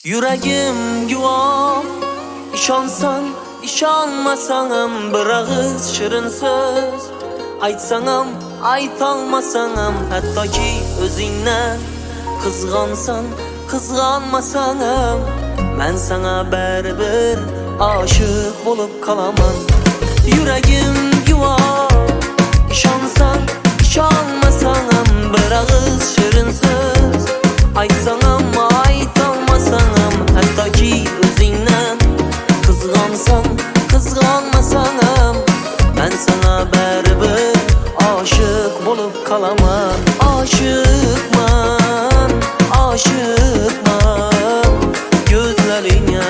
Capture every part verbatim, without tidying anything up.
Yüreğim guvoh, ishonsan, ishonmasang ham bir og'iz shirin so'z aytsang ham, aytolmasang ham, hattoki o'zingdan qizg'onsan, qizg'onmasang ham men sana baribir oshiq bo'lib qolaman. Yüreğim guvoh, ishonsan, ishonmasang ham bir og'iz shirin so'z aytsang ham, aytolmasang ham, hattoki o'zingdan qizg'onsan, qizg'onmasang ham men sana baribir oshiq bo'lib qolaman. Oshiqman, oshiqman gözlerine,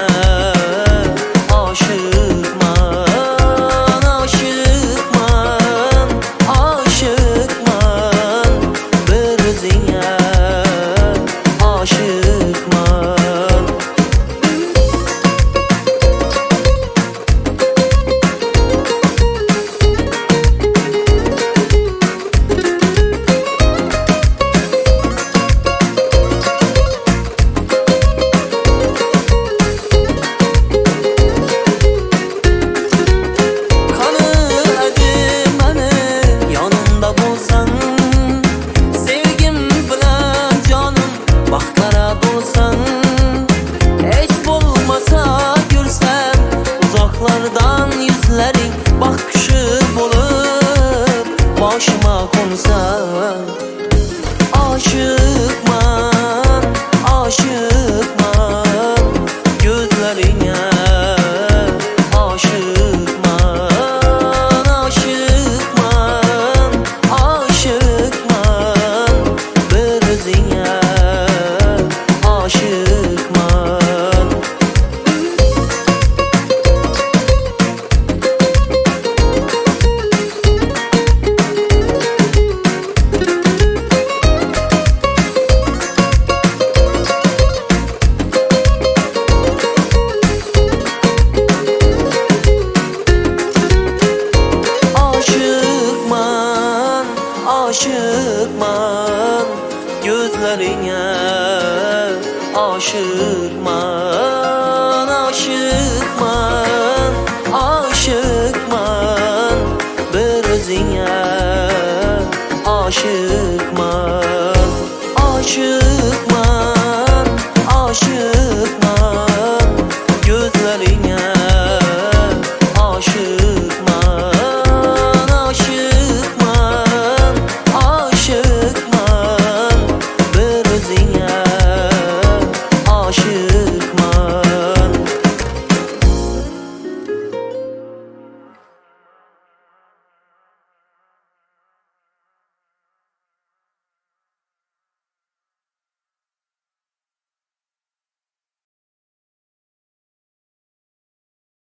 oshiqman, oshiqman, oshiqman bir o'zingga, oshiqman. Uzaklardan yüzlerin bakışı bulup başıma konsa aşıkman, aşıkman gözlerine, aşıkman, aşıkman, aşıkman bir özüne, aşıkman. Aşıkman gözlerine, aşıkman, aşıkman, aşıkman bir özüne, aşıkman, aşıkman.